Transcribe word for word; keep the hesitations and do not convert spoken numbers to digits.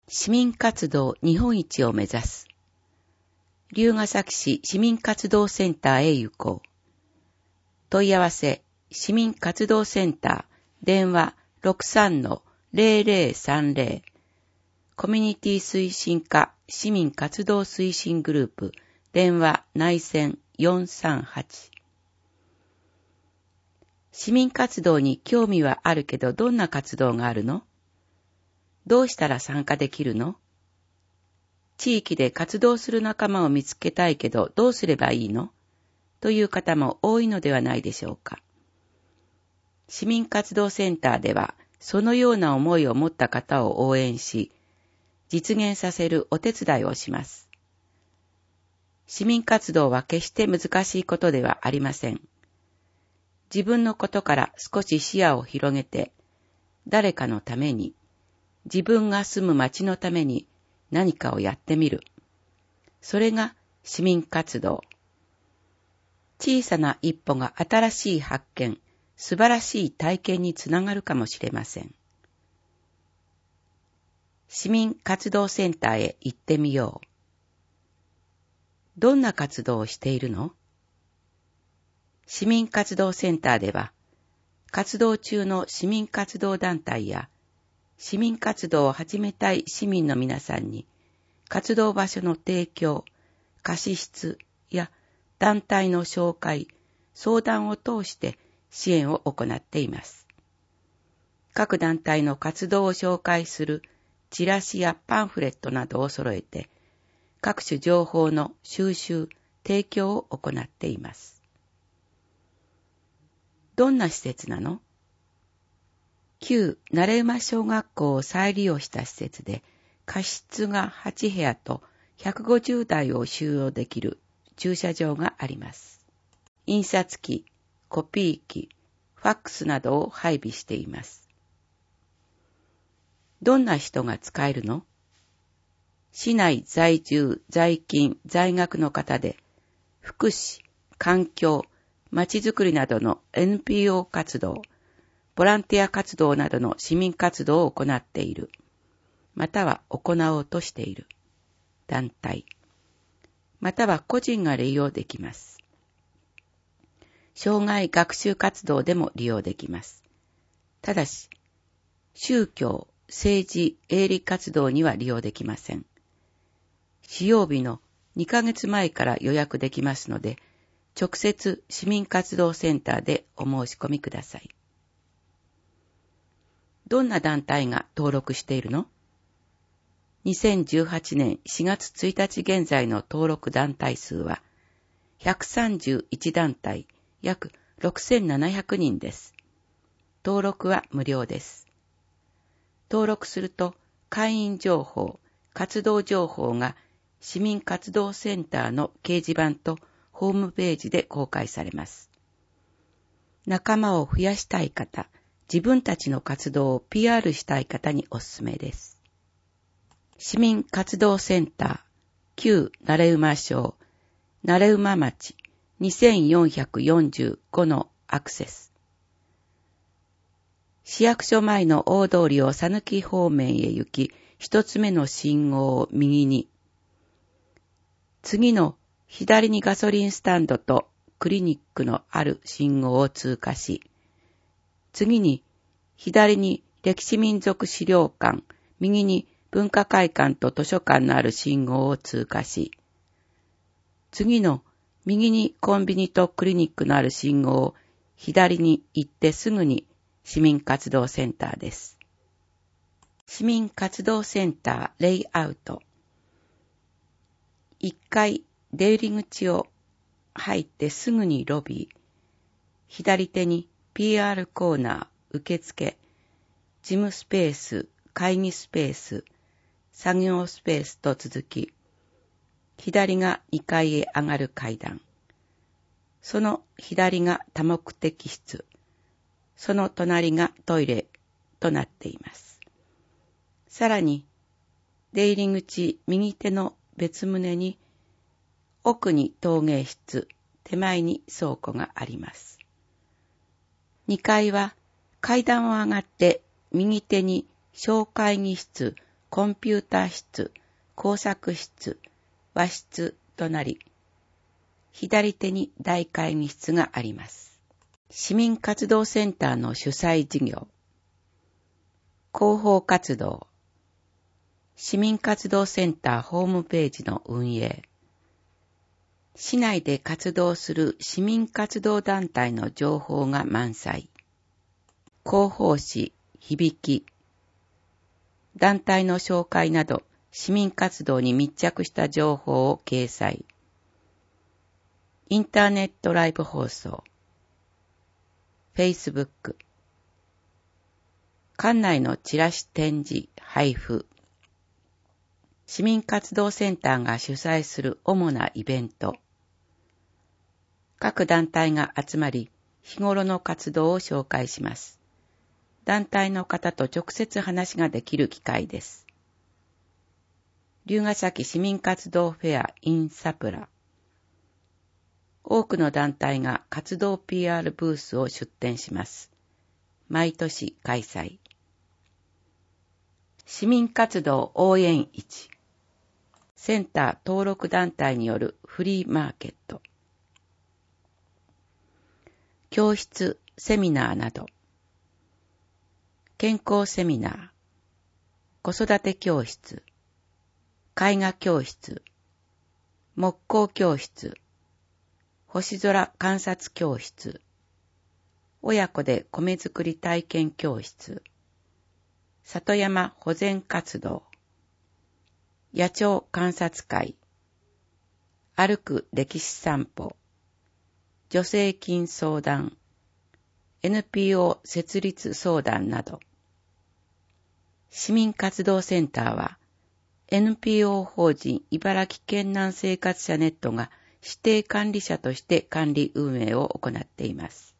市民活動日本一を目指す。龍ケ崎市市民活動センターへ行こう。問い合わせ、市民活動センター、電話 ろくさんのゼロゼロさんゼロ。コミュニティ推進課市民活動推進グループ、電話内線よんさんはち。市民活動に興味はあるけどどんな活動があるの？どうしたら参加できるの？地域で活動する仲間を見つけたいけどどうすればいいの？という方も多いのではないでしょうか。市民活動センターではそのような思いを持った方を応援し、実現させるお手伝いをします。市民活動は決して難しいことではありません。自分のことから少し視野を広げて、誰かのために、自分が住む町のために何かをやってみる。それが市民活動。小さな一歩が新しい発見、素晴らしい体験につながるかもしれません。市民活動センターへ行ってみよう。どんな活動をしているの？市民活動センターでは、活動中の市民活動団体や、市民活動を始めたい市民の皆さんに、活動場所の提供、貸出や団体の紹介、相談を通して支援を行っています。各団体の活動を紹介するチラシやパンフレットなどを揃えて、各種情報の収集、提供を行っています。どんな施設なの？旧慣馬小学校を再利用した施設で、貸室がはちへやとひゃくごじゅうだいを収容できる駐車場があります。印刷機、コピー機、ファックスなどを配備しています。どんな人が使えるの？市内在住、在勤、在学の方で、福祉、環境、まちづくりなどの エヌピーオー 活動、ボランティア活動などの市民活動を行っている、または行おうとしている団体、または個人が利用できます。障害学習活動でも利用できます。ただし、宗教、政治、営利活動には利用できません。使用日のにかげつまえから予約できますので、直接市民活動センターでお申し込みください。どんな団体が登録しているの？にせんじゅうはちねんしがつついたち現在の登録団体数はひゃくさんじゅういちだんたい約ろくせんななひゃくにんです。登録は無料です。登録すると会員情報、活動情報が市民活動センターの掲示板とホームページで公開されます。仲間を増やしたい方、自分たちの活動を ピーアール したい方におすすめです。市民活動センター、旧慣馬町、慣馬町にせんよんひゃくよんじゅうごのアクセス。市役所前の大通りを讃岐方面へ行き、一つ目の信号を右に。次の左にガソリンスタンドとクリニックのある信号を通過し、次に左に歴史民族資料館、右に文化会館と図書館のある信号を通過し、次の右にコンビニとクリニックのある信号を左に行ってすぐに市民活動センターです。市民活動センターレイアウト。いっかい出入り口を入ってすぐにロビー。左手に ピーアール コーナー、受付、事務スペース、会議スペース、作業スペースと続き、左がにかいへ上がる階段。その左が多目的室。その隣がトイレとなっています。さらに、出入り口右手の別棟に、奥に陶芸室、手前に倉庫があります。にかいは階段を上がって右手に小会議室、 コンピューター室、工作室、和室となり、左手に大会議室があります。市民活動センターの主催事業、広報活動、市民活動センターホームページの運営、市内で活動する市民活動団体の情報が満載、広報誌、響き、団体の紹介など市民活動に密着した情報を掲載、インターネットライブ放送、Facebook、館内のチラシ展示、配布、市民活動センターが主催する主なイベント、各団体が集まり、日頃の活動を紹介します。団体の方と直接話ができる機会です。龍ヶ崎市民活動フェア in サプラ。多くの団体が活動 ピーアール ブースを出展します。毎年開催。市民活動応援市。センター登録団体によるフリーマーケット。教室、セミナーなど。健康セミナー、子育て教室、絵画教室、木工教室、星空観察教室、親子で米作り体験教室、里山保全活動、野鳥観察会、歩く歴史散歩、助成金相談、エヌピーオー 設立相談など、市民活動センターは エヌピーオー 法人茨城県南生活者ネットが指定管理者として管理運営を行っています。